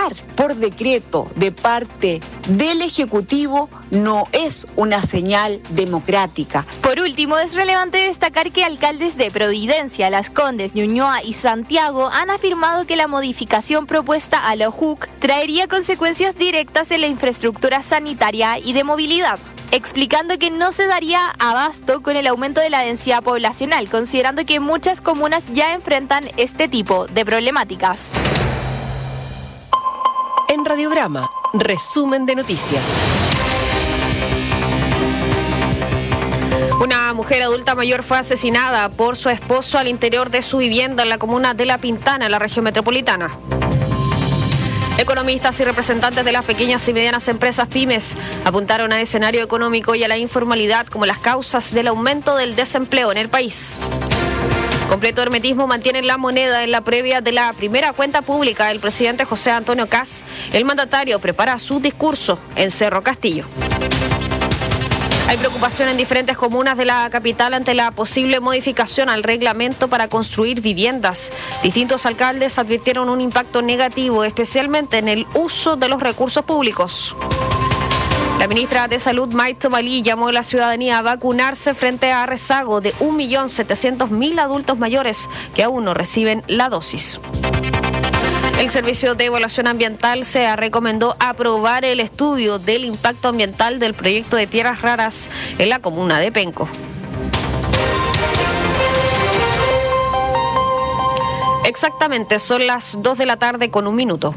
sacar por decreto de parte del Ejecutivo no es una señal democrática. Por último, es relevante destacar que alcaldes de Providencia, Las Condes, Ñuñoa y Santiago han afirmado que la modificación propuesta a la OJUC traería consecuencias directas en la infraestructura sanitaria y de movilidad, explicando que no se daría abasto con el aumento de la densidad poblacional, considerando que muchas comunas ya enfrentan este tipo de problemáticas. En Radiograma, resumen de noticias. Una mujer adulta mayor fue asesinada por su esposo al interior de su vivienda en la comuna de La Pintana, en la región metropolitana. Economistas y representantes de las pequeñas y medianas empresas pymes apuntaron al escenario económico y a la informalidad como las causas del aumento del desempleo en el país. Completo hermetismo mantiene la moneda en la previa de la primera cuenta pública del presidente José Antonio Kast. El mandatario prepara su discurso en Cerro Castillo. Hay preocupación en diferentes comunas de la capital ante la posible modificación al reglamento para construir viviendas. Distintos alcaldes advirtieron un impacto negativo, especialmente en el uso de los recursos públicos. La ministra de Salud, Maite Malí, llamó a la ciudadanía a vacunarse frente a rezago de 1.700.000 adultos mayores que aún no reciben la dosis. El Servicio de Evaluación Ambiental se recomendó aprobar el estudio del impacto ambiental del proyecto de tierras raras en la comuna de Penco. Exactamente, son las 2 de la tarde con 1 minuto.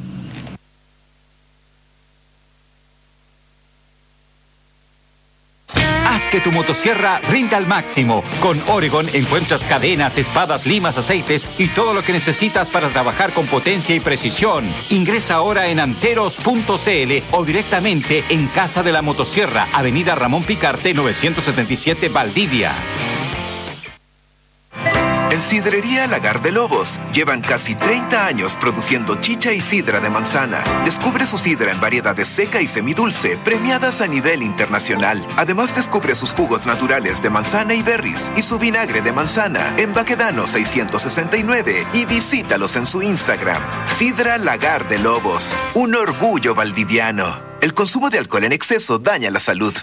Haz que tu motosierra rinda al máximo. Con Oregon encuentras cadenas, espadas, limas, aceites y todo lo que necesitas para trabajar con potencia y precisión. Ingresa ahora en anteros.cl o directamente en Casa de la Motosierra, Avenida Ramón Picarte, 977 Valdivia. En Sidrería Lagar de Lobos llevan casi 30 años produciendo chicha y sidra de manzana. Descubre su sidra en variedades seca y semidulce, premiadas a nivel internacional. Además, descubre sus jugos naturales de manzana y berries y su vinagre de manzana en Baquedano 669 y visítalos en su Instagram. Sidra Lagar de Lobos, un orgullo valdiviano. El consumo de alcohol en exceso daña la salud.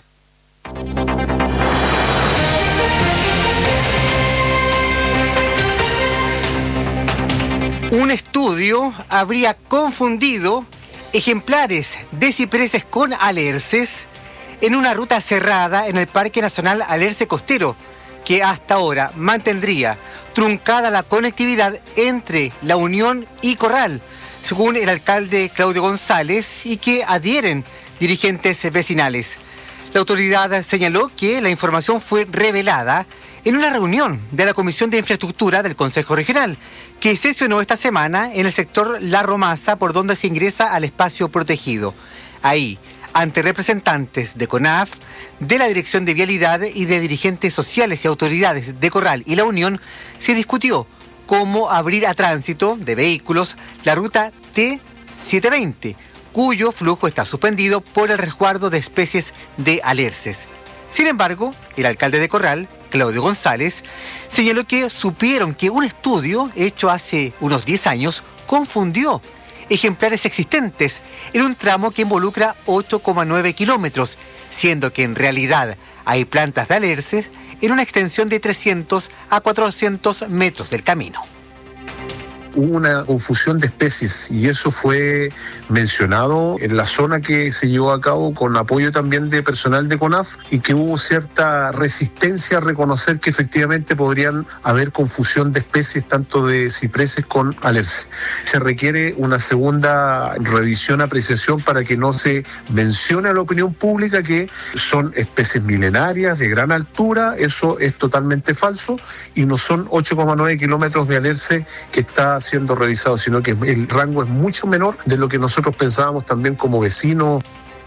Un estudio habría confundido ejemplares de cipreses con alerces en una ruta cerrada en el Parque Nacional Alerce Costero, que hasta ahora mantendría truncada la conectividad entre La Unión y Corral, según el alcalde Claudio González, y que adhieren dirigentes vecinales. La autoridad señaló que la información fue revelada en una reunión de la Comisión de Infraestructura del Consejo Regional, que sesionó esta semana en el sector La Romasa, por donde se ingresa al espacio protegido. Ahí, ante representantes de CONAF, de la Dirección de Vialidad y de dirigentes sociales y autoridades de Corral y La Unión, se discutió cómo abrir a tránsito de vehículos la ruta T720, cuyo flujo está suspendido por el resguardo de especies de alerces. Sin embargo, el alcalde de Corral, Claudio González, señaló que supieron que un estudio hecho hace unos 10 años confundió ejemplares existentes en un tramo que involucra 8,9 kilómetros, siendo que en realidad hay plantas de alerces en una extensión de 300 a 400 metros del camino. Hubo una confusión de especies y eso fue mencionado en la zona que se llevó a cabo con apoyo también de personal de CONAF, y que hubo cierta resistencia a reconocer que efectivamente podrían haber confusión de especies tanto de cipreses con alerces. Se requiere una segunda revisión, apreciación, para que no se mencione a la opinión pública que son especies milenarias de gran altura. Eso es totalmente falso y no son 8,9 kilómetros de alerce que está siendo revisado, sino que el rango es mucho menor de lo que nosotros pensábamos también como vecinos.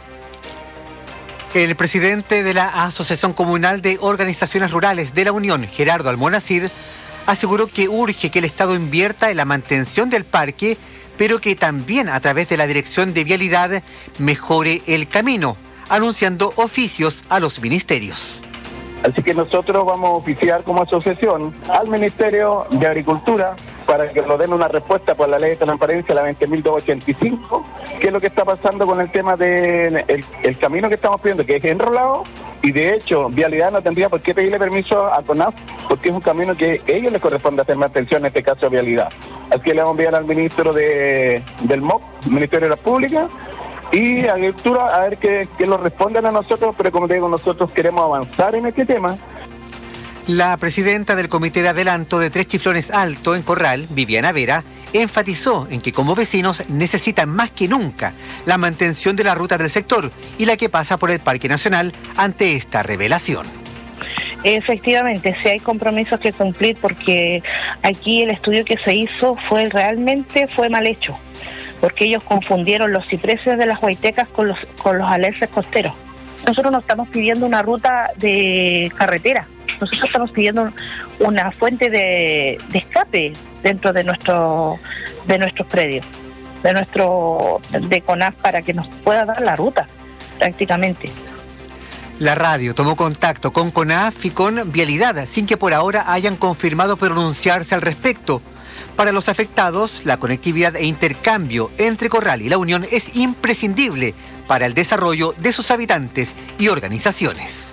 El presidente de la Asociación Comunal de Organizaciones Rurales de La Unión, Gerardo Almonacid, aseguró que urge que el Estado invierta en la mantención del parque, pero que también a través de la Dirección de Vialidad mejore el camino, anunciando oficios a los ministerios. Así que nosotros vamos a oficiar como asociación al Ministerio de Agricultura para que nos den una respuesta por la Ley de Transparencia, la 20.285, qué es lo que está pasando con el tema del el camino que estamos pidiendo, que es enrolado, y de hecho Vialidad no tendría por qué pedirle permiso a CONAF, porque es un camino que a ellos les corresponde hacer mantención, en este caso a Vialidad. Así que le vamos a enviar al ministro del MOP, Ministerio de la Pública, y a Agricultura a ver qué nos responden a nosotros, pero como te digo, nosotros queremos avanzar en este tema. La presidenta del Comité de Adelanto de Tres Chiflones Alto en Corral, Viviana Vera, enfatizó en que como vecinos necesitan más que nunca la mantención de la ruta del sector y la que pasa por el Parque Nacional ante esta revelación. Efectivamente, sí hay compromisos que cumplir porque aquí el estudio que se hizo realmente fue mal hecho, porque ellos confundieron los cipreses de las huaytecas con los alerces costeros. Nosotros no estamos pidiendo una ruta de carretera, nosotros estamos pidiendo una fuente de escape dentro de nuestros predios, de CONAF, para que nos pueda dar la ruta prácticamente. La radio tomó contacto con CONAF y con Vialidad sin que por ahora hayan confirmado pronunciarse al respecto. Para los afectados, la conectividad e intercambio entre Corral y La Unión es imprescindible para el desarrollo de sus habitantes y organizaciones.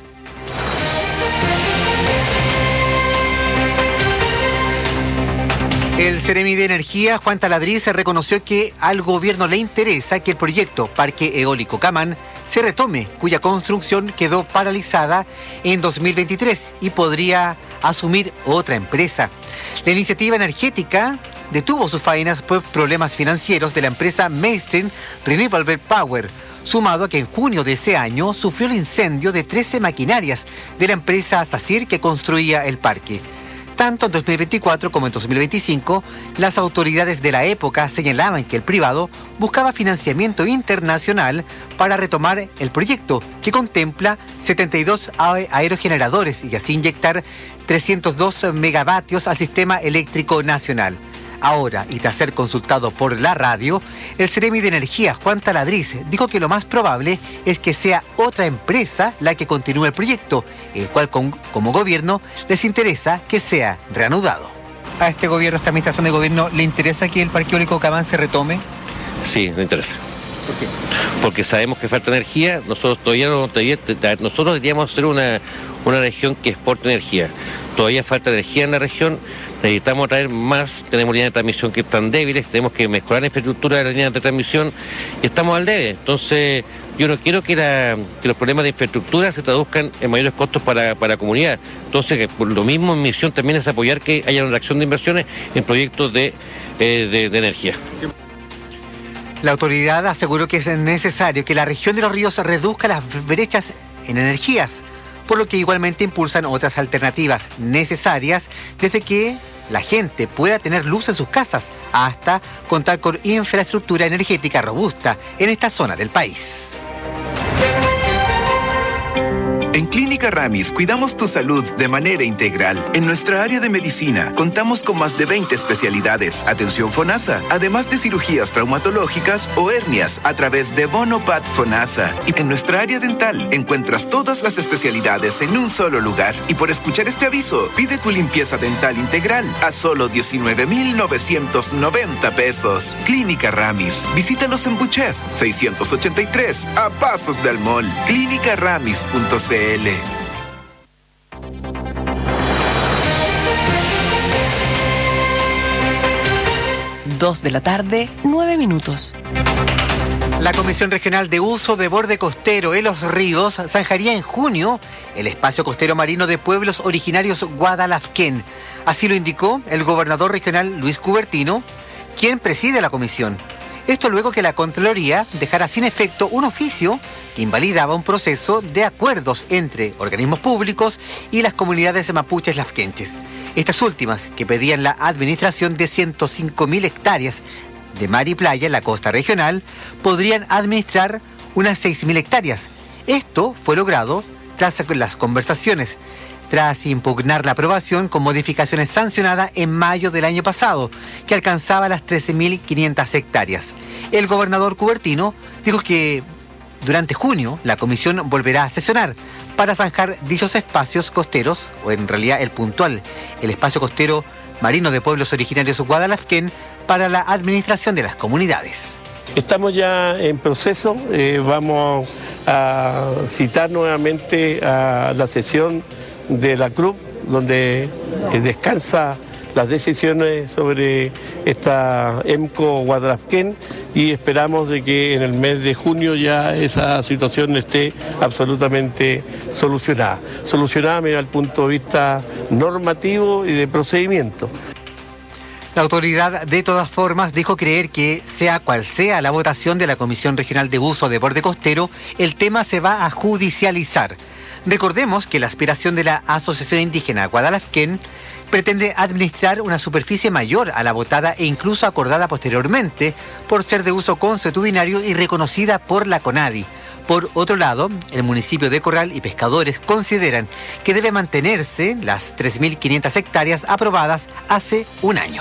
El Ceremi de Energía, Juan Taladriz, reconoció que al gobierno le interesa que el proyecto Parque Eólico Camán se retome, cuya construcción quedó paralizada en 2023 y podría asumir otra empresa. La iniciativa energética detuvo sus faenas por problemas financieros de la empresa Mainstream Renewable Power, sumado a que en junio de ese año sufrió el incendio de 13 maquinarias de la empresa SACIR que construía el parque. Tanto en 2024 como en 2025, las autoridades de la época señalaban que el privado buscaba financiamiento internacional para retomar el proyecto, que contempla 72 aerogeneradores y así inyectar 302 megavatios al sistema eléctrico nacional. Ahora, y tras ser consultado por la radio, el Ceremi de Energía, Juan Taladriz, dijo que lo más probable es que sea otra empresa la que continúe el proyecto, el cual como gobierno les interesa que sea reanudado. ¿A este gobierno, esta administración de gobierno, le interesa que el Parque Eólico Camán se retome? Sí, le interesa. ¿Por qué? Porque sabemos que falta energía. Nosotros deberíamos ser una región que exporte energía. Todavía falta energía en la región, necesitamos traer más, tenemos líneas de transmisión que están débiles, tenemos que mejorar la infraestructura de las líneas de transmisión y estamos al debe. Entonces, yo no quiero que los problemas de infraestructura se traduzcan en mayores costos para la comunidad. Entonces, por lo mismo, mi misión también es apoyar que haya una reacción de inversiones en proyectos de energía. La autoridad aseguró que es necesario que la región de los ríos reduzca las brechas en energías, por lo que igualmente impulsan otras alternativas necesarias desde que la gente pueda tener luz en sus casas hasta contar con infraestructura energética robusta en esta zona del país. En Clínica Ramis cuidamos tu salud de manera integral. En nuestra área de medicina contamos con más de 20 especialidades, atención FONASA, además de cirugías traumatológicas o hernias a través de Bonopat FONASA. Y en nuestra área dental encuentras todas las especialidades en un solo lugar. Y por escuchar este aviso, pide tu limpieza dental integral a solo 19,990 pesos. Clínica Ramis. Visítalos en Buchef 683, a pasos del mall. Clínicaramis.cl. 2 de la tarde, 9 minutos. La Comisión Regional de Uso de Borde Costero en los Ríos zanjaría en junio el espacio costero marino de pueblos originarios Guadalafquén. Así lo indicó el gobernador regional Luis Cubertino, quien preside la comisión. Esto luego que la Contraloría dejara sin efecto un oficio que invalidaba un proceso de acuerdos entre organismos públicos y las comunidades mapuches lafquenches. Estas últimas, que pedían la administración de 105.000 hectáreas de mar y playa en la costa regional, podrían administrar unas 6.000 hectáreas. Esto fue logrado tras las conversaciones, tras impugnar la aprobación con modificaciones sancionadas en mayo del año pasado, que alcanzaba las 13.500 hectáreas. El gobernador Cubertino dijo que durante junio la comisión volverá a sesionar para zanjar dichos espacios costeros, o en realidad el puntual, el espacio costero marino de pueblos originarios Guadalafquén, para la administración de las comunidades. Estamos ya en proceso, vamos a citar nuevamente a la sesión de la CRUB, donde descansa las decisiones sobre esta EMCO Guadrafquén, y esperamos de que en el mes de junio ya esa situación esté absolutamente solucionada desde el punto de vista normativo y de procedimiento. La autoridad, de todas formas, dijo creer que, sea cual sea la votación de la Comisión Regional de Uso de Borde Costero, el tema se va a judicializar. Recordemos que la aspiración de la Asociación Indígena Guadalafquén pretende administrar una superficie mayor a la votada e incluso acordada posteriormente por ser de uso consuetudinario y reconocida por la CONADI. Por otro lado, el municipio de Corral y pescadores consideran que debe mantenerse las 3.500 hectáreas aprobadas hace un año.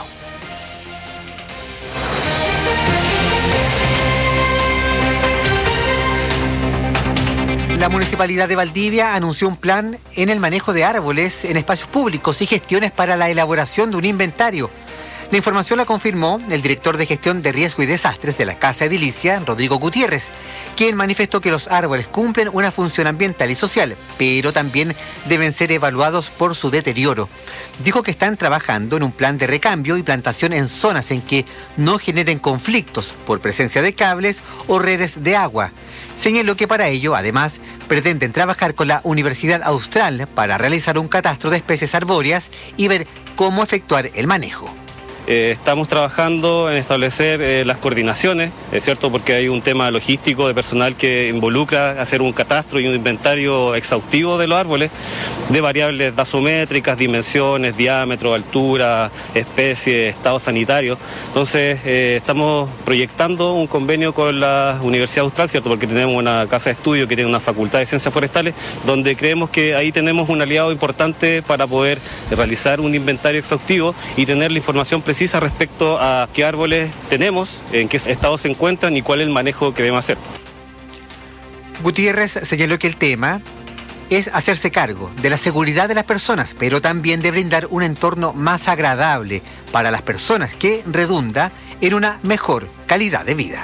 La Municipalidad de Valdivia anunció un plan en el manejo de árboles en espacios públicos y gestiones para la elaboración de un inventario. La información la confirmó el director de Gestión de Riesgo y Desastres de la Casa Edilicia, Rodrigo Gutiérrez, quien manifestó que los árboles cumplen una función ambiental y social, pero también deben ser evaluados por su deterioro. Dijo que están trabajando en un plan de recambio y plantación en zonas en que no generen conflictos por presencia de cables o redes de agua. Señaló que para ello, además, pretenden trabajar con la Universidad Austral para realizar un catastro de especies arbóreas y ver cómo efectuar el manejo. Estamos trabajando en establecer las coordinaciones, es cierto, porque hay un tema logístico de personal que involucra hacer un catastro y un inventario exhaustivo de los árboles, de variables dasométricas, dimensiones, diámetro, altura, especie, estado sanitario. Entonces, estamos proyectando un convenio con la Universidad Austral, cierto, porque tenemos una casa de estudio que tiene una facultad de ciencias forestales, donde creemos que ahí tenemos un aliado importante para poder realizar un inventario exhaustivo y tener la información precisa respecto a qué árboles tenemos, en qué estado se encuentran y cuál es el manejo que debemos hacer. Gutiérrez señaló que el tema es hacerse cargo de la seguridad de las personas, pero también de brindar un entorno más agradable para las personas que redunda en una mejor calidad de vida.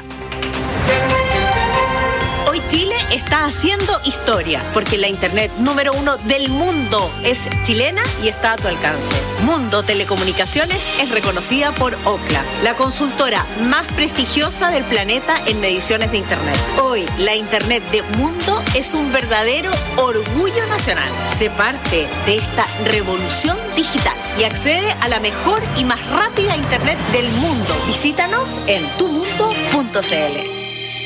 Hoy Chile está haciendo historia, porque la internet número 1 del mundo es chilena y está a tu alcance. Mundo Telecomunicaciones es reconocida por Ookla, la consultora más prestigiosa del planeta en mediciones de internet. Hoy, la internet de Mundo es un verdadero orgullo nacional. Sé parte de esta revolución digital y accede a la mejor y más rápida internet del mundo. Visítanos en tumundo.cl.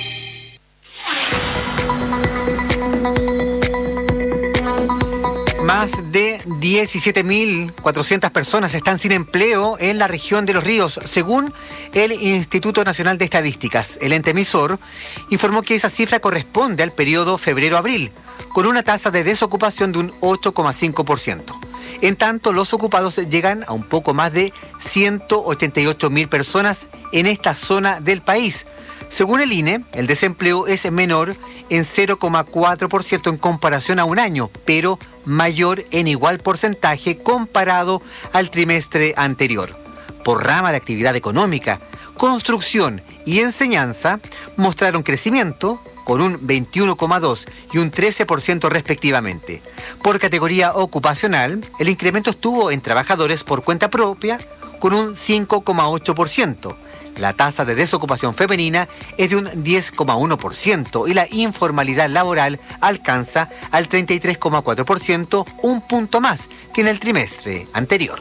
Más de 17.400 personas están sin empleo en la región de Los Ríos, según el Instituto Nacional de Estadísticas. El ente emisor informó que esa cifra corresponde al periodo febrero-abril, con una tasa de desocupación de un 8,5%. En tanto, los ocupados llegan a un poco más de 188.000 personas en esta zona del país. Según el INE, el desempleo es menor en 0,4% en comparación a un año, pero mayor en igual porcentaje comparado al trimestre anterior. Por rama de actividad económica, construcción y enseñanza mostraron crecimiento con un 21,2% y un 13% respectivamente. Por categoría ocupacional, el incremento estuvo en trabajadores por cuenta propia con un 5,8%. La tasa de desocupación femenina es de un 10,1% y la informalidad laboral alcanza al 33,4%, un punto más que en el trimestre anterior.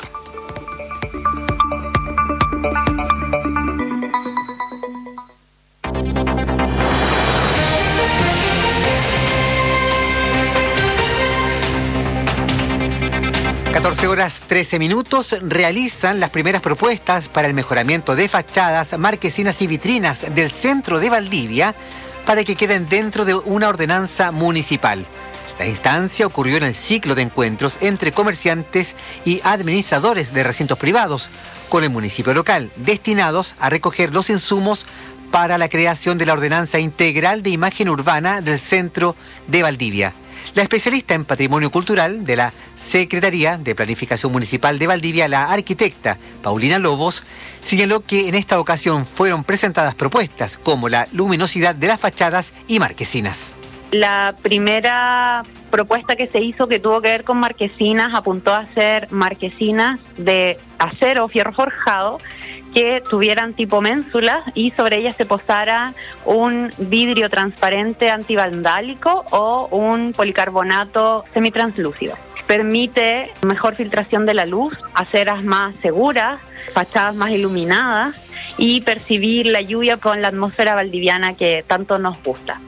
Horas 13 minutos, realizan las primeras propuestas para el mejoramiento de fachadas, marquesinas y vitrinas del centro de Valdivia para que queden dentro de una ordenanza municipal. La instancia ocurrió en el ciclo de encuentros entre comerciantes y administradores de recintos privados con el municipio local, destinados a recoger los insumos para la creación de la ordenanza integral de imagen urbana del centro de Valdivia. La especialista en patrimonio cultural de la Secretaría de Planificación Municipal de Valdivia, la arquitecta Paulina Lobos, señaló que en esta ocasión fueron presentadas propuestas como la luminosidad de las fachadas y marquesinas. La primera propuesta que se hizo, que tuvo que ver con marquesinas, apuntó a hacer marquesinas de acero o fierro forjado que tuvieran tipo ménsulas y sobre ellas se posara un vidrio transparente antivandálico o un policarbonato semitranslúcido. Permite mejor filtración de la luz, aceras más seguras, fachadas más iluminadas y percibir la lluvia con la atmósfera valdiviana que tanto nos gusta.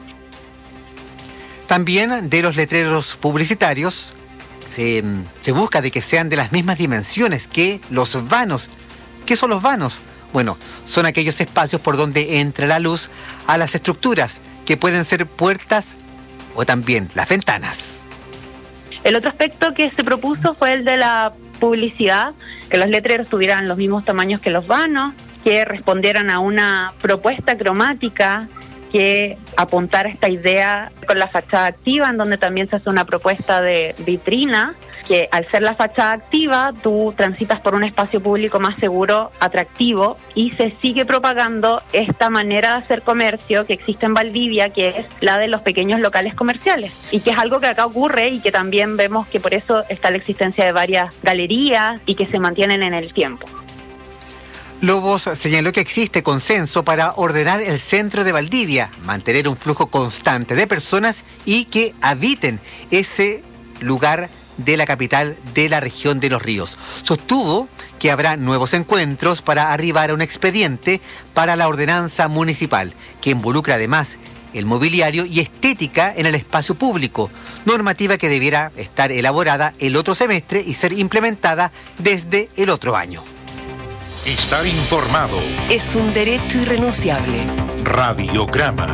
También de los letreros publicitarios se busca de que sean de las mismas dimensiones que los vanos. ¿Qué son los vanos? Bueno, son aquellos espacios por donde entra la luz a las estructuras, que pueden ser puertas o también las ventanas. El otro aspecto que se propuso fue el de la publicidad, que los letreros tuvieran los mismos tamaños que los vanos, que respondieran a una propuesta cromática que apuntara a esta idea con la fachada activa, en donde también se hace una propuesta de vitrina, que al ser la fachada activa tú transitas por un espacio público más seguro, atractivo, y se sigue propagando esta manera de hacer comercio que existe en Valdivia, que es la de los pequeños locales comerciales, y que es algo que acá ocurre y que también vemos que por eso está la existencia de varias galerías y que se mantienen en el tiempo. Lobos señaló que existe consenso para ordenar el centro de Valdivia, mantener un flujo constante de personas y que habiten ese lugar de la capital de la región de Los Ríos. Sostuvo que habrá nuevos encuentros para arribar a un expediente para la ordenanza municipal, que involucra además el mobiliario y estética en el espacio público, normativa que debiera estar elaborada el otro semestre y ser implementada desde el otro año. Estar informado es un derecho irrenunciable. Radiograma.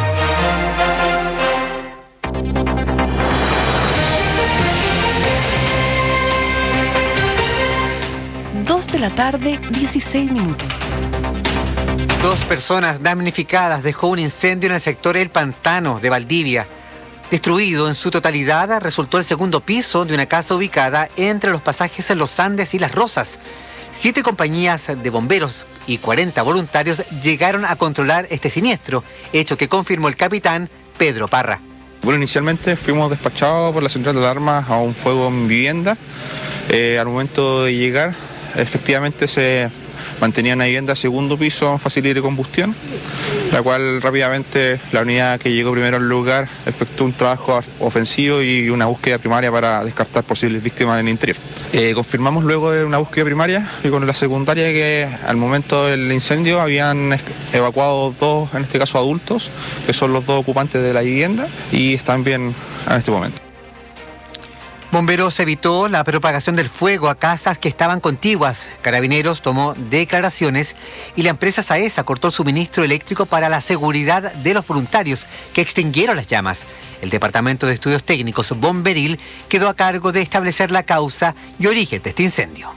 De la tarde, 16 minutos. 2 personas damnificadas dejó un incendio en el sector El Pantano de Valdivia. Destruido en su totalidad resultó el segundo piso de una casa ubicada entre los pasajes en Los Andes y Las Rosas. 7 compañías de bomberos y 40 voluntarios llegaron a controlar este siniestro, hecho que confirmó el capitán Pedro Parra. Bueno, inicialmente fuimos despachados por la central de alarmas a un fuego en vivienda. Al momento de llegar, efectivamente se mantenía una vivienda segundo piso en fácil libre combustión, la cual rápidamente la unidad que llegó primero al lugar efectuó un trabajo ofensivo y una búsqueda primaria para descartar posibles víctimas en el interior. Confirmamos luego de una búsqueda primaria y con la secundaria que al momento del incendio habían evacuado 2, en este caso adultos, que son los 2 ocupantes de la vivienda y están bien en este momento. Bomberos evitó la propagación del fuego a casas que estaban contiguas. Carabineros tomó declaraciones y la empresa Saesa cortó el suministro eléctrico para la seguridad de los voluntarios que extinguieron las llamas. El Departamento de Estudios Técnicos Bomberil quedó a cargo de establecer la causa y origen de este incendio.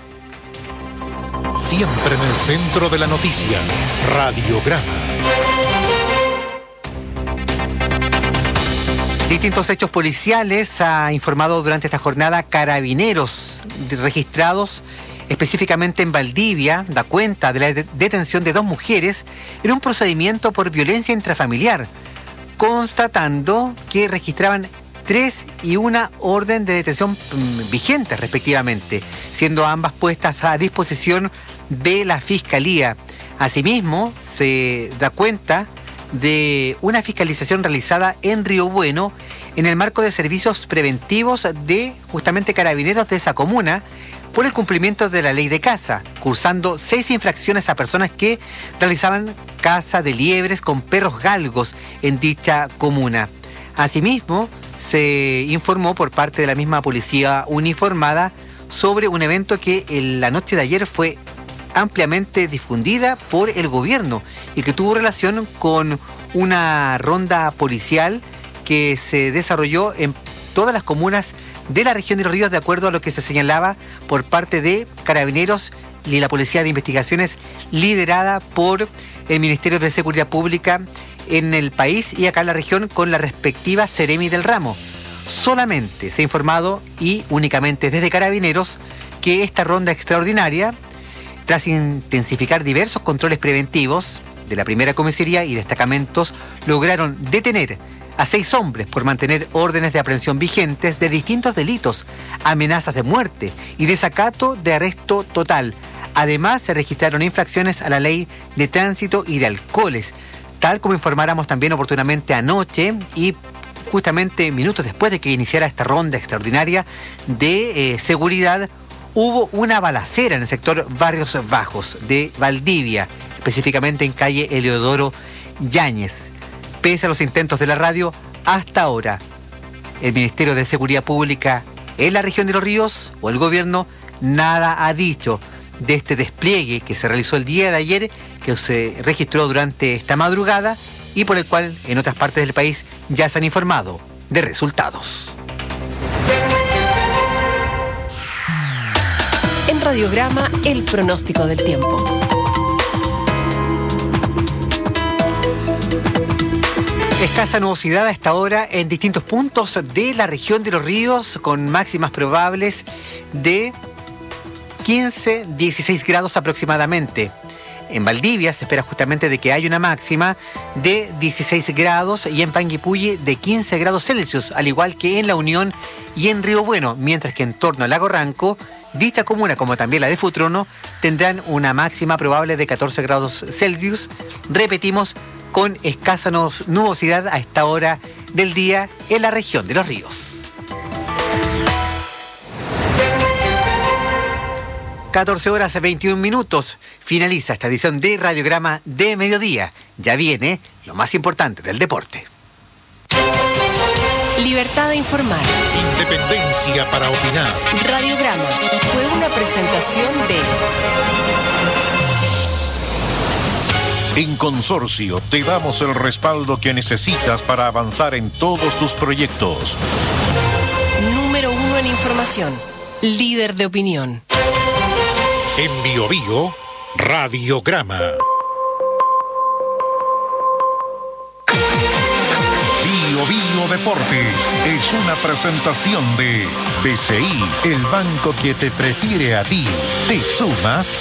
Siempre en el centro de la noticia, Radiograma. Distintos hechos policiales ha informado durante esta jornada Carabineros registrados específicamente en Valdivia, da cuenta de la detención de 2 mujeres en un procedimiento por violencia intrafamiliar, constatando que registraban 3 y 1 orden de detención vigentes respectivamente, siendo ambas puestas a disposición de la Fiscalía. Asimismo, se da cuenta de una fiscalización realizada en Río Bueno en el marco de servicios preventivos de justamente Carabineros de esa comuna por el cumplimiento de la ley de caza, cursando 6 infracciones a personas que realizaban caza de liebres con perros galgos en dicha comuna. Asimismo, se informó por parte de la misma policía uniformada sobre un evento que en la noche de ayer fue ampliamente difundida por el gobierno y que tuvo relación con una ronda policial que se desarrolló en todas las comunas de la región de Los Ríos, de acuerdo a lo que se señalaba por parte de Carabineros y la Policía de Investigaciones liderada por el Ministerio de Seguridad Pública en el país y acá en la región con la respectiva Seremi del ramo. Solamente se ha informado, y únicamente desde Carabineros, que esta ronda extraordinaria, tras intensificar diversos controles preventivos de la primera comisaría y destacamentos, lograron detener a 6 hombres por mantener órdenes de aprehensión vigentes de distintos delitos, amenazas de muerte y desacato de arresto total. Además, se registraron infracciones a la ley de tránsito y de alcoholes, tal como informáramos también oportunamente anoche, y justamente minutos después de que iniciara esta ronda extraordinaria de seguridad, hubo una balacera en el sector Barrios Bajos de Valdivia, específicamente en calle Eleodoro Yáñez. Pese a los intentos de la radio, hasta ahora el Ministerio de Seguridad Pública en la región de Los Ríos o el gobierno nada ha dicho de este despliegue que se realizó el día de ayer, que se registró durante esta madrugada y por el cual en otras partes del país ya se han informado de resultados. En Radiograma, el pronóstico del tiempo. Escasa nubosidad a esta hora en distintos puntos de la región de Los Ríos, con máximas probables de 15-16 grados aproximadamente. En Valdivia se espera justamente de que haya una máxima de 16 grados y en Panguipulli de 15 grados Celsius, al igual que en La Unión y en Río Bueno, mientras que en torno a Lago Ranco, dicha comuna como también la de Futrono tendrán una máxima probable de 14 grados Celsius. Repetimos, con escasa nubosidad a esta hora del día en la región de Los Ríos. 14 horas 21 minutos. Finaliza esta edición de Radiograma de Mediodía. Ya viene lo más importante del deporte. Libertad de informar. Independencia para opinar. Radiograma fue una presentación de... En Consorcio te damos el respaldo que necesitas para avanzar en todos tus proyectos. Número 1 en información. Líder de opinión. En Biobío, Radiograma. Biobío Deportes es una presentación de BCI, el banco que te prefiere a ti. ¿Te sumas?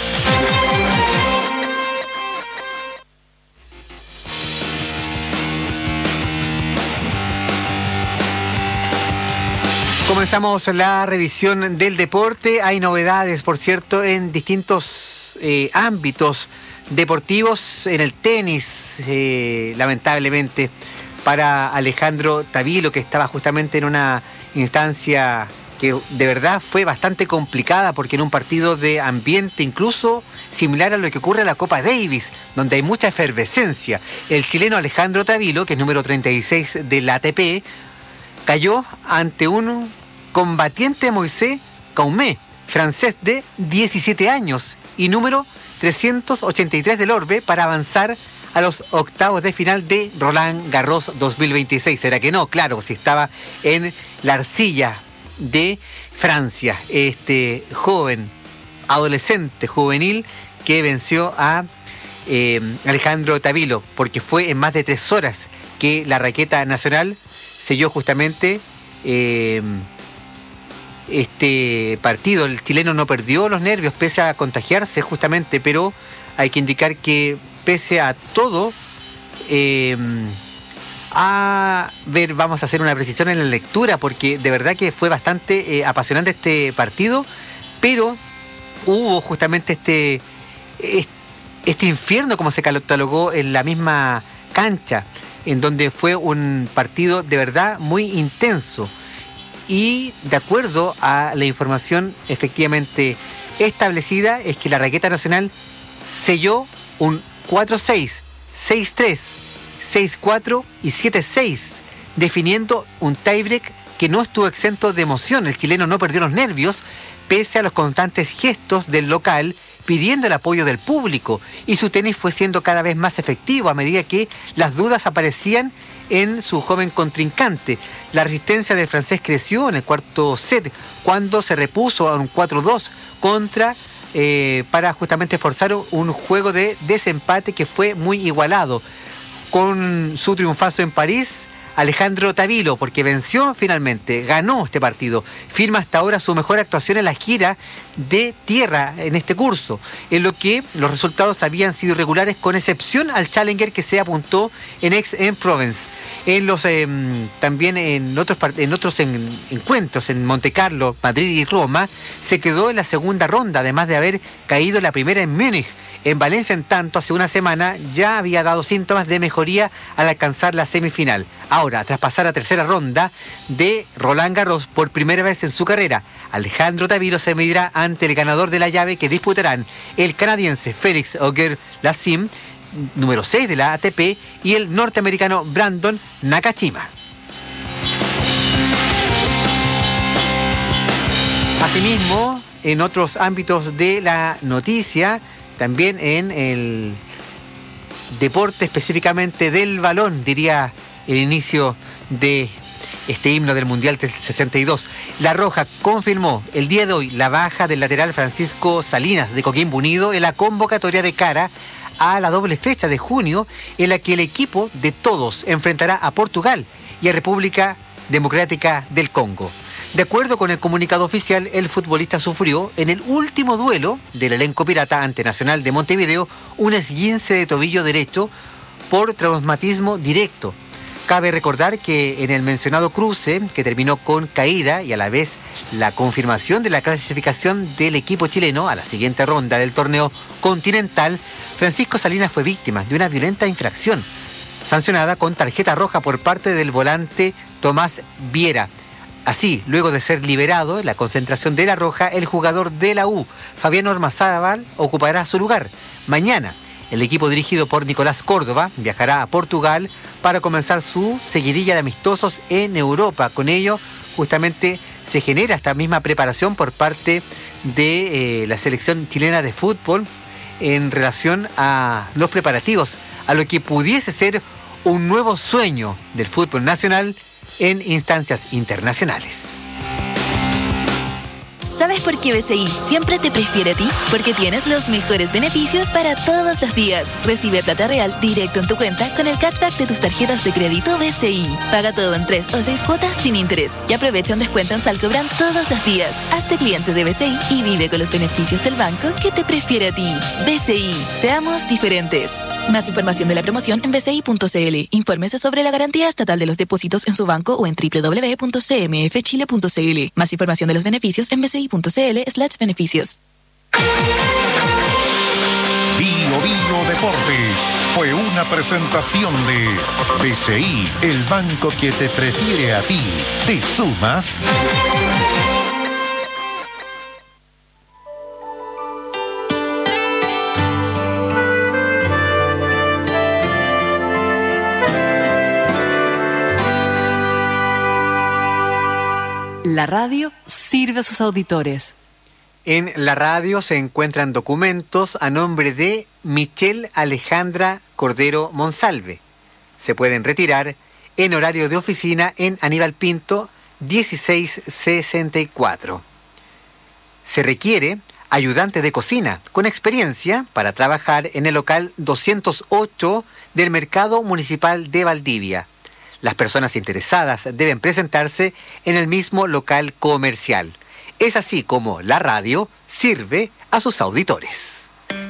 Comenzamos la revisión del deporte. Hay novedades, por cierto, en distintos ámbitos deportivos. En el tenis, lamentablemente, para Alejandro Tavilo, que estaba justamente en una instancia que de verdad fue bastante complicada, porque en un partido de ambiente incluso similar a lo que ocurre en la Copa Davis, donde hay mucha efervescencia, el chileno Alejandro Tavilo, que es número 36 del ATP, cayó ante un combatiente Moisés Caumé, francés de 17 años y número 383 del orbe, para avanzar a los octavos de final de Roland Garros 2026. ¿Será que no? Claro, si estaba en la arcilla de Francia. Este joven, adolescente, juvenil, que venció a Alejandro Tavilo, porque fue en más de 3 horas que la raqueta nacional selló justamente este partido. El chileno no perdió los nervios pese a contagiarse justamente, pero hay que indicar que pese a todo, vamos a hacer una precisión en la lectura, porque de verdad que fue bastante apasionante este partido, pero hubo justamente este infierno, como se catalogó en la misma cancha, en donde fue un partido de verdad muy intenso. Y de acuerdo a la información efectivamente establecida, es que la raqueta nacional selló un 4-6, 6-3, 6-4 y 7-6, definiendo un tiebreak que no estuvo exento de emoción. El chileno no perdió los nervios, pese a los constantes gestos del local pidiendo el apoyo del público, y su tenis fue siendo cada vez más efectivo a medida que las dudas aparecían en su joven contrincante. La resistencia del francés creció en el cuarto set, cuando se repuso a un 4-2 para justamente forzar un juego de desempate que fue muy igualado. Con su triunfazo en París, Alejandro Tavilo, porque venció finalmente, ganó este partido. Firma hasta ahora su mejor actuación en la gira de tierra en este curso, en lo que los resultados habían sido irregulares, con excepción al Challenger que se apuntó en Aix-en-Provence. También en otros encuentros en Montecarlo, Madrid y Roma, se quedó en la segunda ronda, además de haber caído la primera en Múnich. En Valencia, en tanto, hace una semana ya había dado síntomas de mejoría al alcanzar la semifinal. Ahora, tras pasar a tercera ronda de Roland Garros por primera vez en su carrera, Alejandro Tavilo se medirá ante el ganador de la llave que disputarán el canadiense Félix Auger-Aliassime, número 6 de la ATP, y el norteamericano Brandon Nakashima. Asimismo, en otros ámbitos de la noticia, también en el deporte, específicamente del balón, diría el inicio de este himno del Mundial del 62. La Roja confirmó el día de hoy la baja del lateral Francisco Salinas de Coquimbo Unido en la convocatoria de cara a la doble fecha de junio, en la que el equipo de todos enfrentará a Portugal y a República Democrática del Congo. De acuerdo con el comunicado oficial, el futbolista sufrió en el último duelo del elenco pirata ante Nacional de Montevideo un esguince de tobillo derecho por traumatismo directo. Cabe recordar que en el mencionado cruce, que terminó con caída y a la vez la confirmación de la clasificación del equipo chileno a la siguiente ronda del torneo continental, Francisco Salinas fue víctima de una violenta infracción, sancionada con tarjeta roja por parte del volante Tomás Viera. Así, luego de ser liberado en la concentración de La Roja, el jugador de la U, Fabián Ormazábal, ocupará su lugar. Mañana, el equipo dirigido por Nicolás Córdoba viajará a Portugal para comenzar su seguidilla de amistosos en Europa. Con ello, justamente, se genera esta misma preparación por parte de la selección chilena de fútbol en relación a los preparativos, a lo que pudiese ser un nuevo sueño del fútbol nacional en instancias internacionales. ¿Sabes por qué BCI siempre te prefiere a ti? Porque tienes los mejores beneficios para todos los días. Recibe plata real directo en tu cuenta con el cashback de tus tarjetas de crédito BCI. Paga todo en 3 o 6 cuotas sin interés y aprovecha un descuento en Salcobran todos los días. Hazte cliente de BCI y vive con los beneficios del banco que te prefiere a ti. BCI, seamos diferentes. Más información de la promoción en bci.cl. Infórmese sobre la garantía estatal de los depósitos en su banco o en www.cmfchile.cl. Más información de los beneficios en bci.cl/beneficios. Bio Deportes fue una presentación de BCI, el banco que te prefiere a ti. ¿Te sumas? La radio sirve a sus auditores. En la radio se encuentran documentos a nombre de Michelle Alejandra Cordero Monsalve. Se pueden retirar en horario de oficina en Aníbal Pinto 1664. Se requiere ayudante de cocina con experiencia para trabajar en el local 208 del Mercado Municipal de Valdivia. Las personas interesadas deben presentarse en el mismo local comercial. Es así como la radio sirve a sus auditores.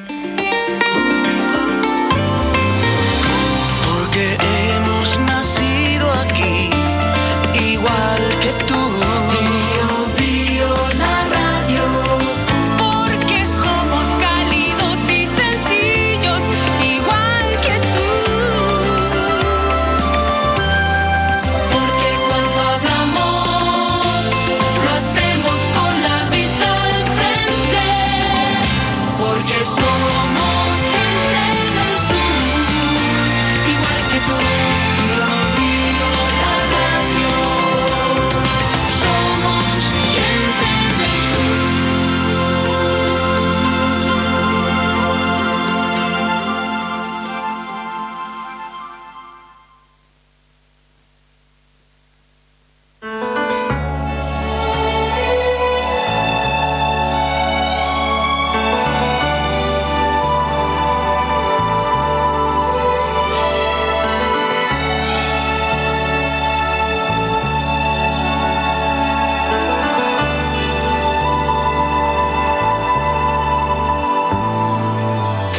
Porque hemos nacido aquí, igual que tú. Bio, la radio. Porque somos cálidos y sencillos, igual que tú. Porque cuando hablamos, lo hacemos con la vista al frente. Porque somos gente del sur, igual que tú.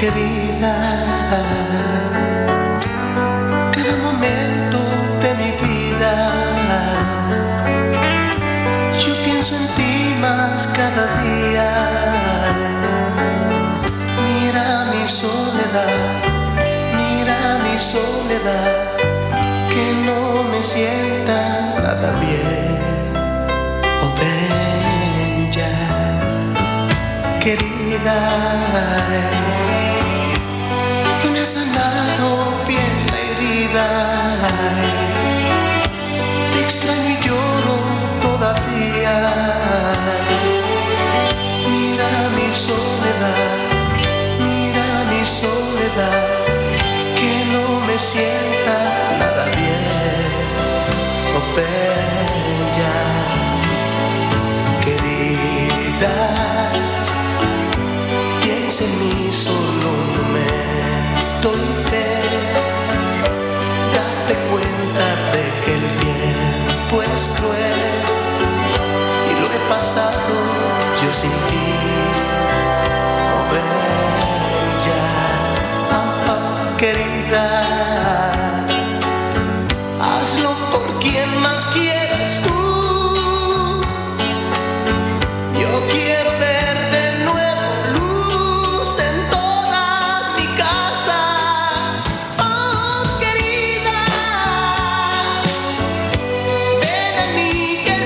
querida. Cada momento de mi vida yo pienso en ti más cada día. Mira mi soledad, mira mi soledad, que no me sienta nada bien. Oh, ven ya, querida. No me has sanado bien la herida. Te extraño y lloro todavía. Mira mi soledad, mira mi soledad, que no me sienta nada bien. Oh, ven ya, querida. Piensa en mí solo un momento y fe. Date cuenta de que el tiempo es cruel y lo he pasado yo sin ti. Oh, ven ya, querida. Hazlo por quien más quieras tú. Yo quiero ver de nuevo luz en toda mi casa. Oh, querida, ven a mí que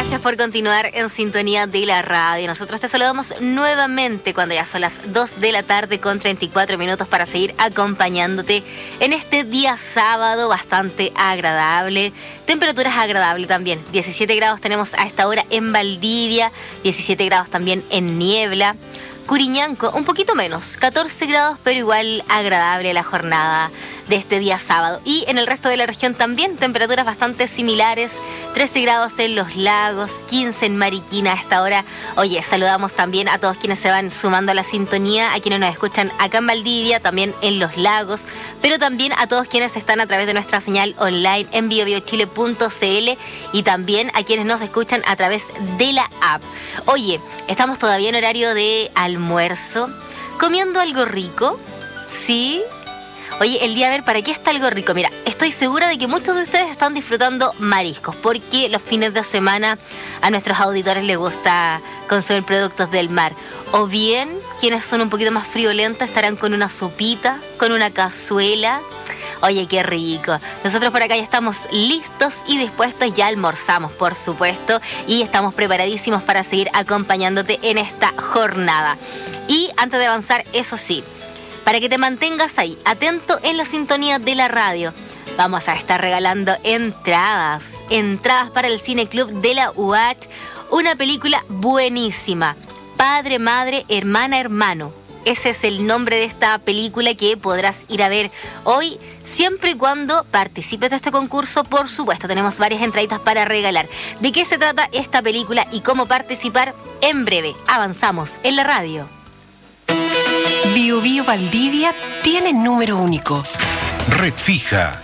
Gracias por continuar en sintonía de la radio. Nosotros te saludamos nuevamente cuando ya son las 2 de la tarde con 34 minutos para seguir acompañándote en este día sábado bastante agradable. Temperaturas agradables también. 17 grados tenemos a esta hora en Valdivia, 17 grados también en Niebla. Curiñanco, un poquito menos, 14 grados, pero igual agradable la jornada de este día sábado. Y en el resto de la región también temperaturas bastante similares, 13 grados en Los Lagos, 15 en Mariquina a esta hora. Oye, saludamos también a todos quienes se van sumando a la sintonía, a quienes nos escuchan acá en Valdivia, también en Los Lagos, pero también a todos quienes están a través de nuestra señal online en biobiochile.cl y también a quienes nos escuchan a través de la app. Oye, estamos todavía en horario de almuerzo, comiendo algo rico, ¿sí? Oye, el día, a ver, ¿para qué está algo rico? Mira, estoy segura de que muchos de ustedes están disfrutando mariscos, porque los fines de semana a nuestros auditores les gusta consumir productos del mar. O bien, quienes son un poquito más friolentos estarán con una sopita, con una cazuela. Oye, qué rico. Nosotros por acá ya estamos listos y dispuestos, ya almorzamos, por supuesto, y estamos preparadísimos para seguir acompañándote en esta jornada. Y antes de avanzar, eso sí, para que te mantengas ahí, atento en la sintonía de la radio, vamos a estar regalando entradas para el Cine Club de la UACH, una película buenísima, Padre, Madre, Hermana, Hermano. Ese es el nombre de esta película que podrás ir a ver hoy, siempre y cuando participes de este concurso, por supuesto. Tenemos varias entraditas para regalar. ¿De qué se trata esta película y cómo participar? En breve, avanzamos en la radio. Bio Bio Valdivia tiene número único. Red fija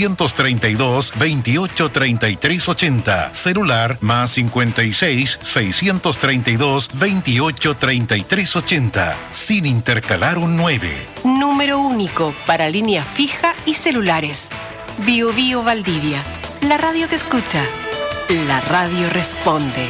632 28 33 80. Celular más 56 632 28 33 80. Sin intercalar un 9. Número único para línea fija y celulares. Bio Bio Valdivia. La radio te escucha. La radio responde.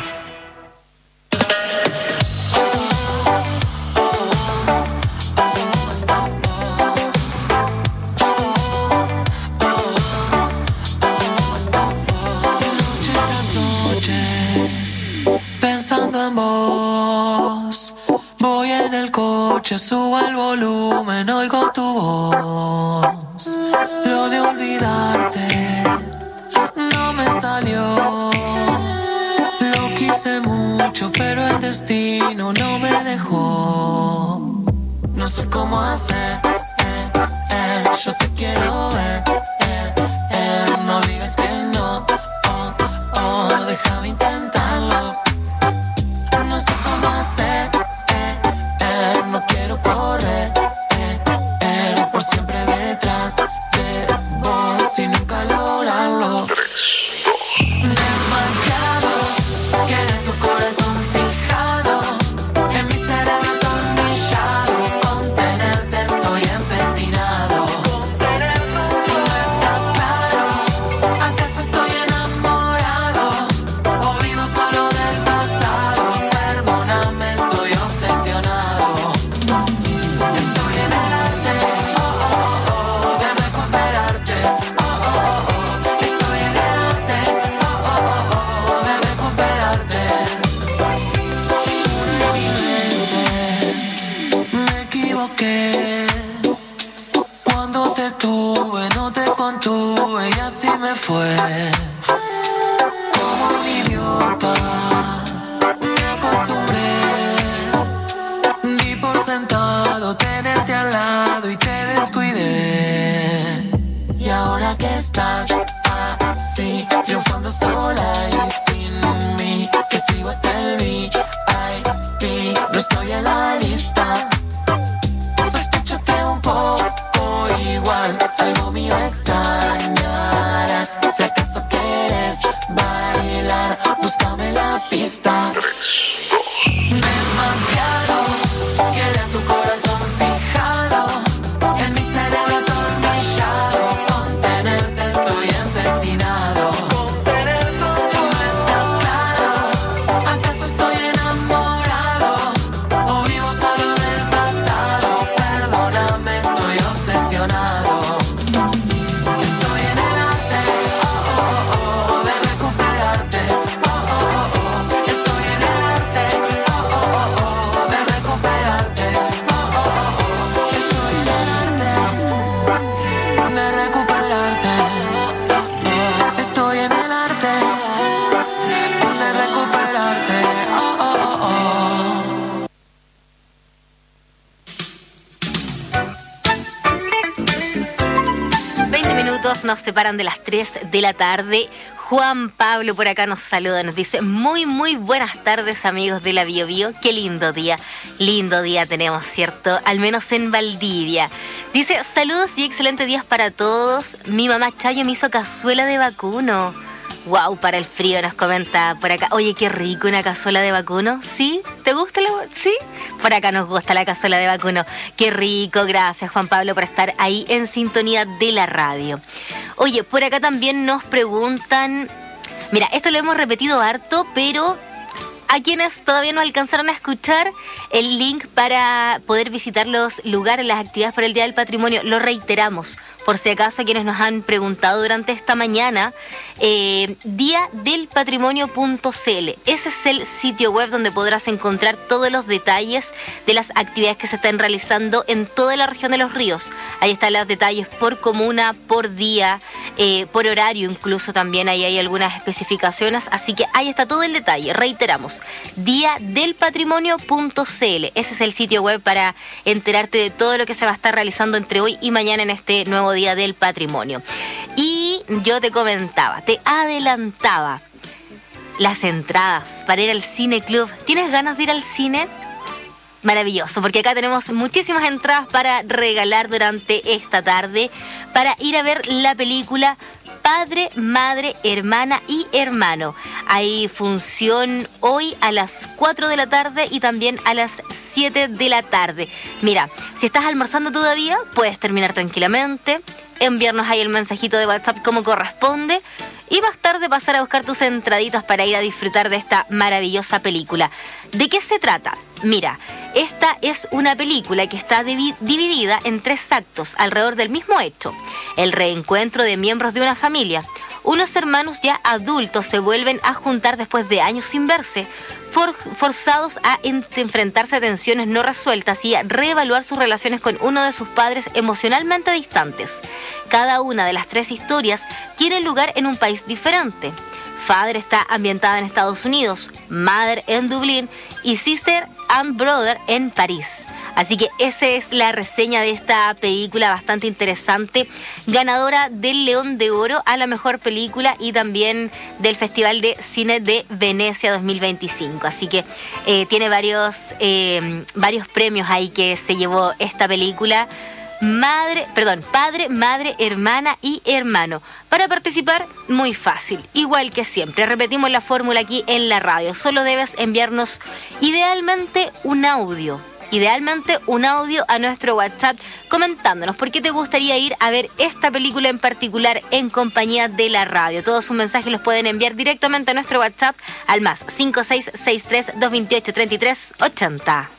En vos, voy en el coche, subo el volumen, oigo tu voz. Lo de olvidarte no me salió. Lo quise mucho, pero el destino no me dejó. No sé cómo hacer, yo te quiero ver, no digas que no, déjame intentarlo. No quiero correr, por siempre detrás de vos y nunca lograrlo. 3, 2. Demasiado, quedé en tu corazón fijado, en mi cerebro atornillado, con tenerte estoy empecinado. No está claro, ¿acaso estoy enamorado? O vivo solo del pasado, perdóname, estoy obsesionado. Cuando te tuve, no te contuve y así me fue. Como un idiota me acostumbré, di por sentado tenerte al lado y te descuidé. Y ahora que estás así, triunfando sola y sin mí, que sigo hasta el VIP, no estoy en la lista. Sospecho que un poco igual, algo mío extrañarás, si acaso que minutos nos separan de las 3 de la tarde. Juan Pablo por acá nos saluda, nos dice muy buenas tardes, amigos de la Bio Bio. Qué lindo día tenemos, ¿cierto? Al menos en Valdivia. Dice, saludos y excelentes días para todos. Mi mamá Chayo me hizo cazuela de vacuno. Wow, para el frío nos comenta por acá. Oye, qué rico una cazuela de vacuno. ¿Sí? ¿Te gusta sí? Por acá nos gusta la cazuela de vacuno. Qué rico, gracias Juan Pablo por estar ahí en sintonía de la radio. Oye, por acá también nos preguntan... Mira, esto lo hemos repetido harto, pero... A quienes todavía no alcanzaron a escuchar, el link para poder visitar los lugares, las actividades para el Día del Patrimonio, lo reiteramos, por si acaso a quienes nos han preguntado durante esta mañana, diadelpatrimonio.cl. Ese es el sitio web donde podrás encontrar todos los detalles de las actividades que se están realizando en toda la región de Los Ríos. Ahí están los detalles por comuna, por día, por horario incluso también, ahí hay algunas especificaciones, así que ahí está todo el detalle, reiteramos. Diadelpatrimonio.cl. Ese es el sitio web para enterarte de todo lo que se va a estar realizando entre hoy y mañana en este nuevo Día del Patrimonio. Y yo te comentaba, te adelantaba las entradas para ir al Cine Club. ¿Tienes ganas de ir al cine? Maravilloso, porque acá tenemos muchísimas entradas para regalar durante esta tarde para ir a ver la película Padre, Madre, Hermana y Hermano. Hay función hoy a las 4 de la tarde y también a las 7 de la tarde. Mira, si estás almorzando todavía, puedes terminar tranquilamente, enviarnos ahí el mensajito de WhatsApp como corresponde y más tarde pasar a buscar tus entraditas para ir a disfrutar de esta maravillosa película. ¿De qué se trata? Mira, esta es una película que está dividida en 3 actos alrededor del mismo hecho. El reencuentro de miembros de una familia. Unos hermanos ya adultos se vuelven a juntar después de años sin verse, forzados a enfrentarse a tensiones no resueltas y a reevaluar sus relaciones con uno de sus padres emocionalmente distantes. Cada una de las 3 historias tiene lugar en un país diferente. Father está ambientada en Estados Unidos, Mother en Dublín y Sister and Brother en París. Así que esa es la reseña de esta película bastante interesante, ganadora del León de Oro a la mejor película y también del Festival de Cine de Venecia 2025. Así que tiene varios premios ahí que se llevó esta película. Padre, Madre, Hermana y Hermano. Para participar, muy fácil. Igual que siempre, repetimos la fórmula aquí en la radio. Solo debes enviarnos idealmente un audio a nuestro WhatsApp comentándonos por qué te gustaría ir a ver esta película en particular en compañía de la radio. Todos sus mensajes los pueden enviar directamente a nuestro WhatsApp al más 5663-228-3380.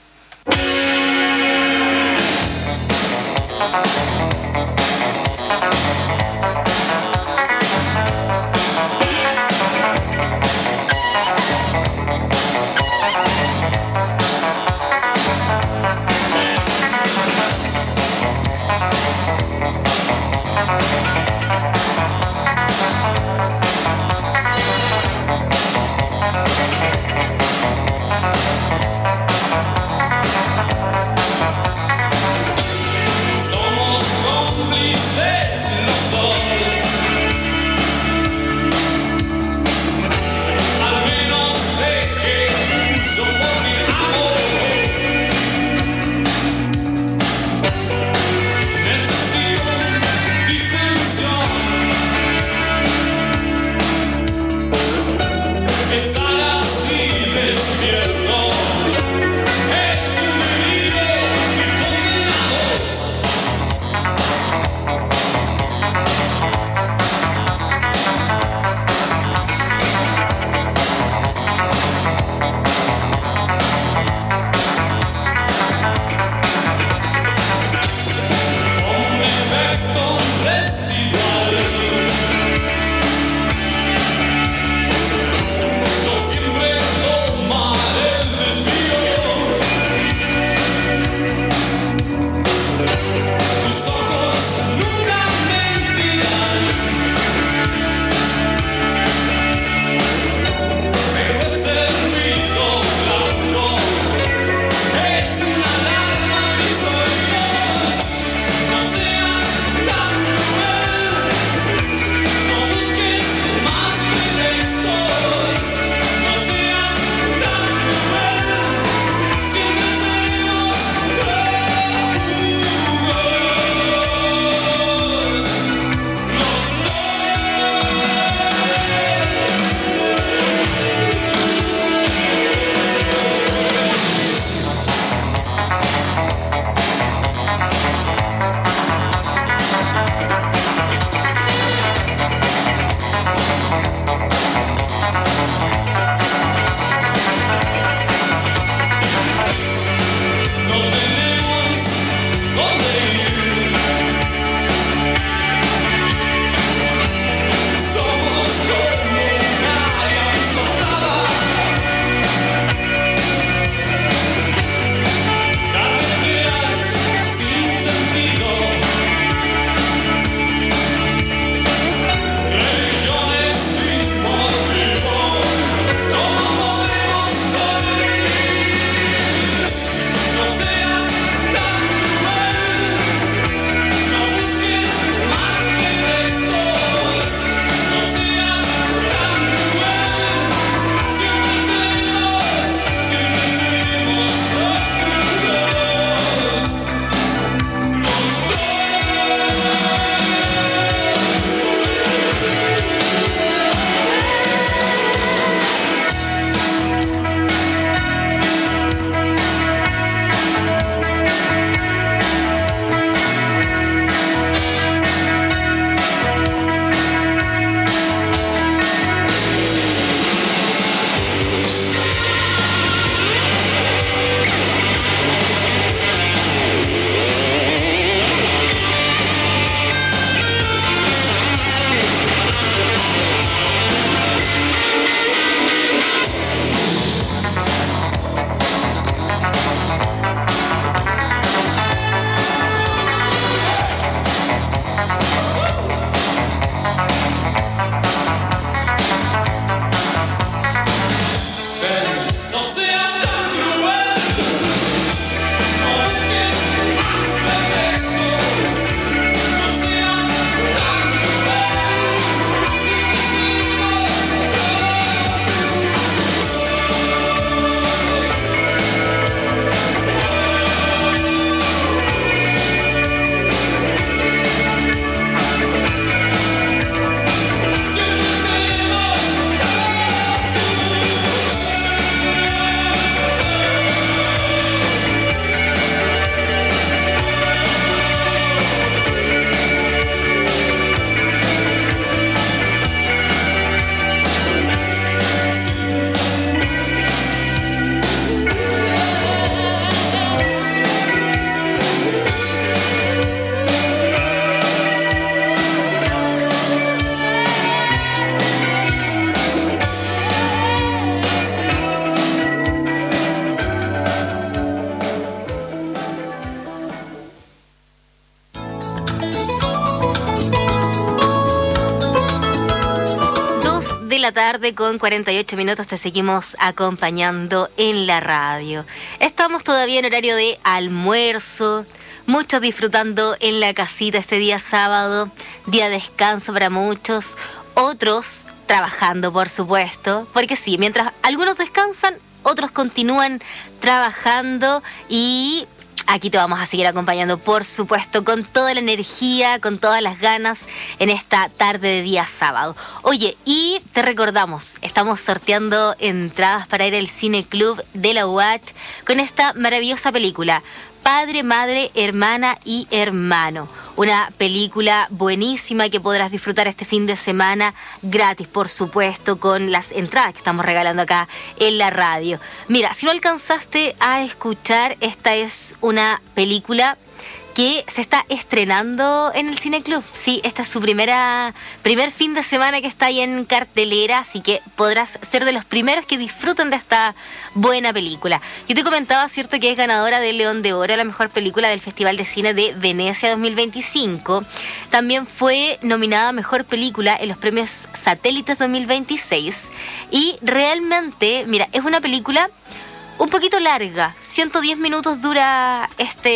2 de la tarde con 48 minutos te seguimos acompañando en la radio. Estamos todavía en horario de almuerzo, muchos disfrutando en la casita este día sábado, día de descanso para muchos, otros trabajando por supuesto, porque sí, mientras algunos descansan, otros continúan trabajando y aquí te vamos a seguir acompañando, por supuesto, con toda la energía, con todas las ganas en esta tarde de día sábado. Oye, y te recordamos, estamos sorteando entradas para ir al Cine Club de la UAT con esta maravillosa película, Padre, Madre, Hermana y Hermano. Una película buenísima que podrás disfrutar este fin de semana gratis, por supuesto, con las entradas que estamos regalando acá en la radio. Mira, si no alcanzaste a escuchar, esta es una película que se está estrenando en el Cine Club. Sí, esta es su primer fin de semana que está ahí en cartelera, así que podrás ser de los primeros que disfruten de esta buena película. Yo te comentaba, cierto, que es ganadora del León de Oro, la mejor película del Festival de Cine de Venecia 2025. También fue nominada a Mejor Película en los premios Satélites 2026. Y realmente, mira, es una película un poquito larga, 110 minutos dura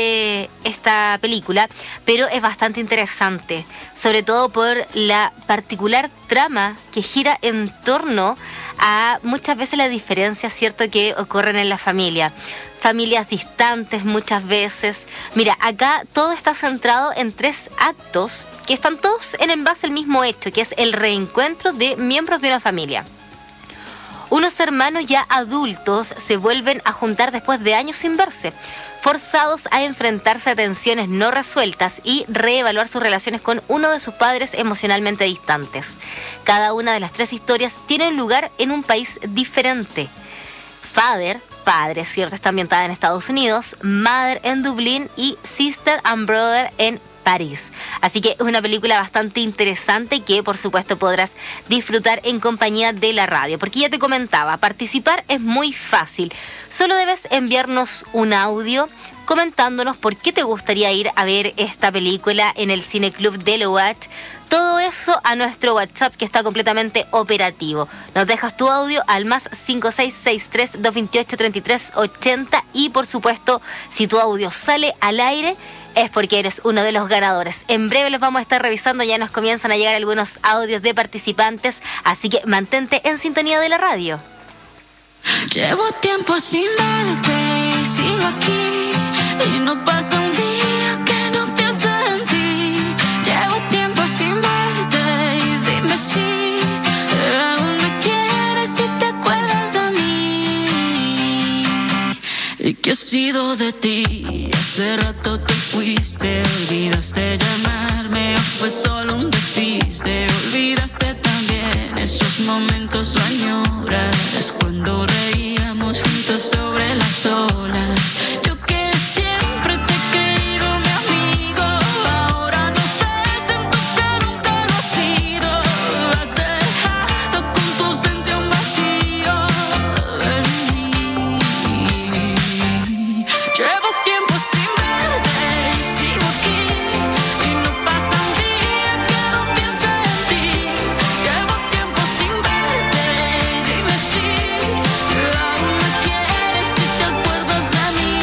esta película, pero es bastante interesante, sobre todo por la particular trama que gira en torno a muchas veces las diferencias, ¿cierto?, que ocurren en la familia. Familias distantes muchas veces. Mira, acá todo está centrado en 3 actos que están todos en base al mismo hecho, que es el reencuentro de miembros de una familia. Unos hermanos ya adultos se vuelven a juntar después de años sin verse, forzados a enfrentarse a tensiones no resueltas y reevaluar sus relaciones con uno de sus padres emocionalmente distantes. Cada una de las 3 historias tiene lugar en un país diferente. Padre, ¿cierto?, está ambientada en Estados Unidos, Mother en Dublín y Sister and Brother en París. Así que es una película bastante interesante que por supuesto podrás disfrutar en compañía de la radio, porque ya te comentaba, participar es muy fácil. Solo debes enviarnos un audio comentándonos por qué te gustaría ir a ver esta película en el Cine Club de la UAT. Todo eso a nuestro WhatsApp, que está completamente operativo. Nos dejas tu audio al más 5663-228-3380 y por supuesto, si tu audio sale al aire, es porque eres uno de los ganadores. En breve los vamos a estar revisando, ya nos comienzan a llegar algunos audios de participantes, así que mantente en sintonía de la radio. Llevo tiempo sin verte y sigo aquí, y no pasa un día que no piense en ti. Llevo tiempo sin verte y dime si aún me quieres, si te acuerdas de mí. ¿Y qué ha sido de ti? Hace rato te fuiste, olvidaste llamarme, o fue solo un despiste. Olvidaste también esos momentos, o añoras cuando reíamos juntos sobre las olas. Yo que siempre te he creído mi amigo, ahora no sé, siento que nunca lo has sido. Has dejado con tu ausencia un vacío en mí. Llevo tiempo sin verte y sigo aquí, y no pasa un día que no piense en ti. Llevo tiempo sin verte, dime si aún me quieres, si te acuerdas de mí.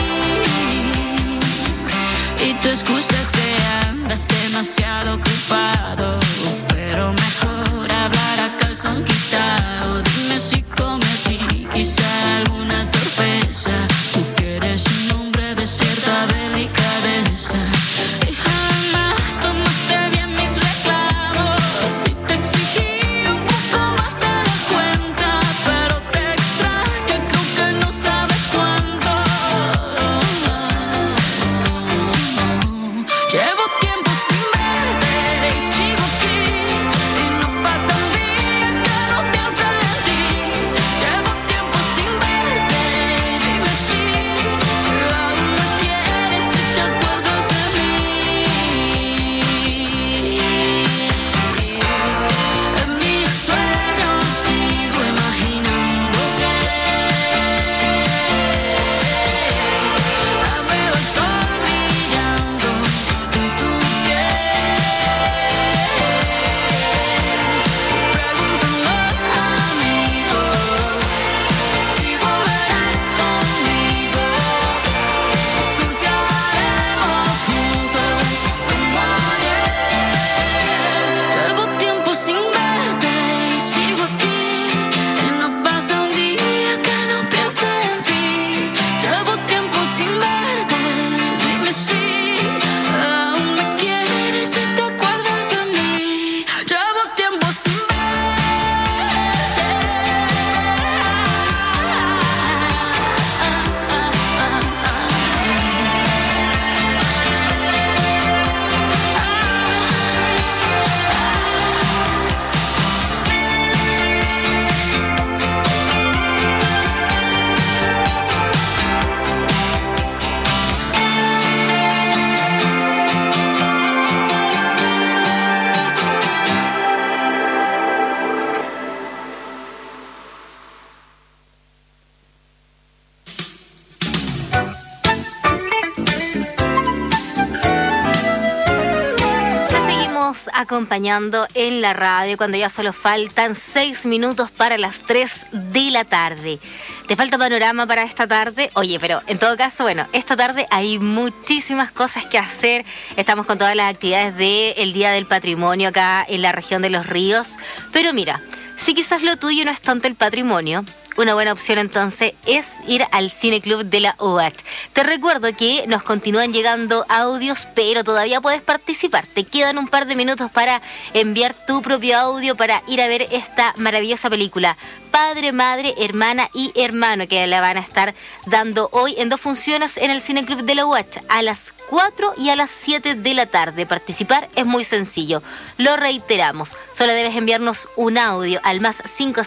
acompañando en la radio cuando ya solo faltan 6 minutos para las 3 de la tarde. ¿Te falta panorama para esta tarde? Oye, pero en todo caso, bueno, esta tarde hay muchísimas cosas que hacer. Estamos con todas las actividades del Día del Patrimonio acá en la región de Los Ríos. Pero mira, si quizás lo tuyo no es tanto el patrimonio, una buena opción entonces es ir al Cine Club de la UACH. Te recuerdo que nos continúan llegando audios, pero todavía puedes participar. Te quedan un par de minutos para enviar tu propio audio para ir a ver esta maravillosa película, Padre, Madre, Hermana y Hermano, que la van a estar dando hoy en 2 funciones en el Cine Club de la UACH, a las 4 y a las 7 de la tarde. Participar es muy sencillo. Lo reiteramos, solo debes enviarnos un audio al más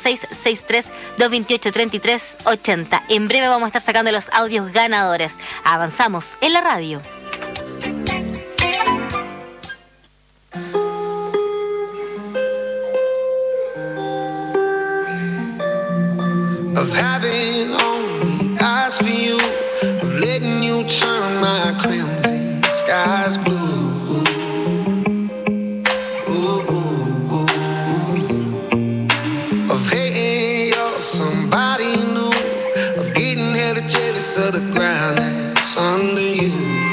5663-228-3380. En breve vamos a estar sacando los audios ganadores. Avanzamos en la radio. Of having only eyes for you, of letting you turn my crimson skies blue. Of hating you're somebody new, of getting hella jealous of the ground that's under you.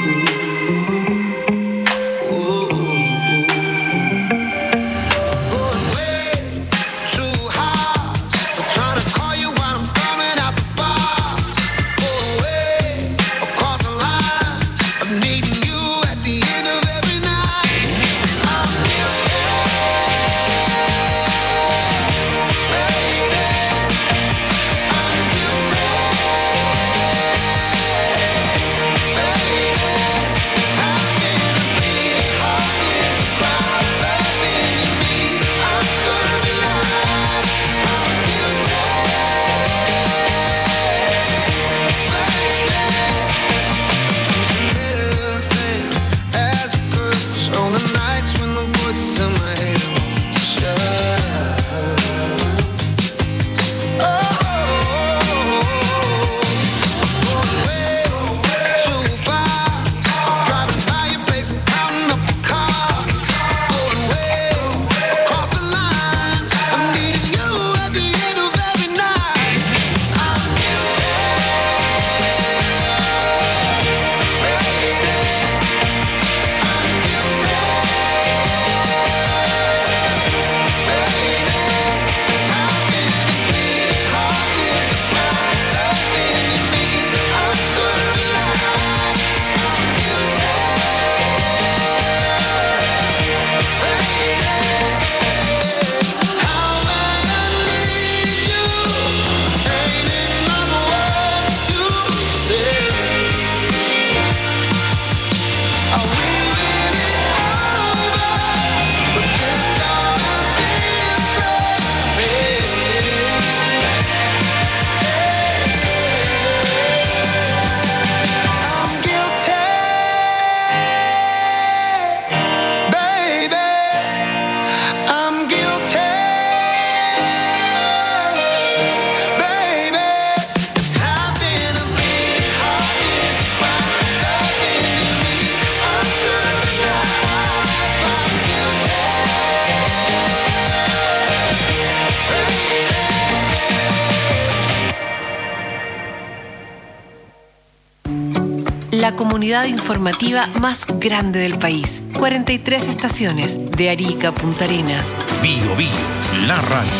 La comunidad informativa más grande del país. 43 estaciones, de Arica a Punta Arenas. Bio Bio, la radio.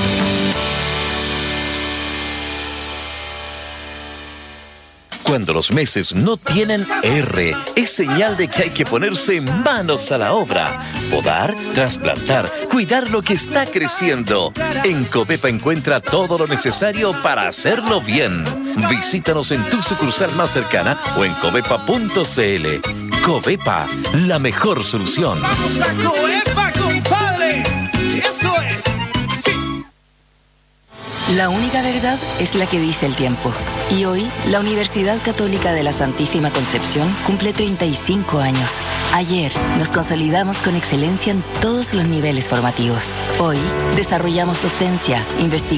Cuando los meses no tienen R, es señal de que hay que ponerse manos a la obra. Podar, trasplantar, cuidar lo que está creciendo. En Covepa encuentra todo lo necesario para hacerlo bien. Visítanos en tu sucursal más cercana o en covepa.cl. Covepa, la mejor solución. ¡Vamos a Covepa, compadre! ¡Eso es! ¡Sí! La única verdad es la que dice el tiempo. Y hoy, la Universidad Católica de la Santísima Concepción cumple 35 años. Ayer, nos consolidamos con excelencia en todos los niveles formativos. Hoy, desarrollamos docencia, investigación